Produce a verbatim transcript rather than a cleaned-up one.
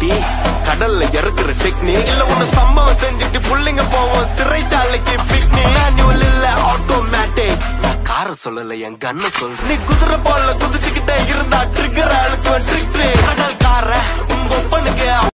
கடல்ல இறக்குற டெக்னிக் இல்ல ஒண்ணு சம்பவம் செஞ்சுட்டு புள்ளைங்க போவோம் சிறைச்சாலைக்கு பிக்னிக் மேனுவல் இல்ல ஆட்டோமேட்டிக் நான் கார சொல்லல என் கண்ண சொல்றேன் நீ குதிரை போல குதிச்சுக்கிட்டே இருந்தா ட்ரிக்கர் அழுத்துவன் ட்ரிக் ட்ரிக் கடல் கார உங்க ஒப்பனுக்கு